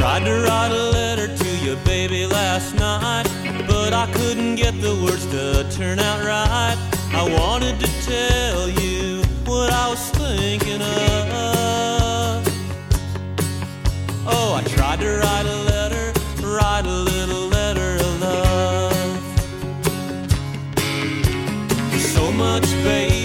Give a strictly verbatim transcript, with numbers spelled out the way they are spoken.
tried to write a letter to you, baby, last night, but I couldn't get the words to turn out right. I wanted to tell you what I was thinking of. Oh, I tried to write a letter, write a little letter of love. So much, baby,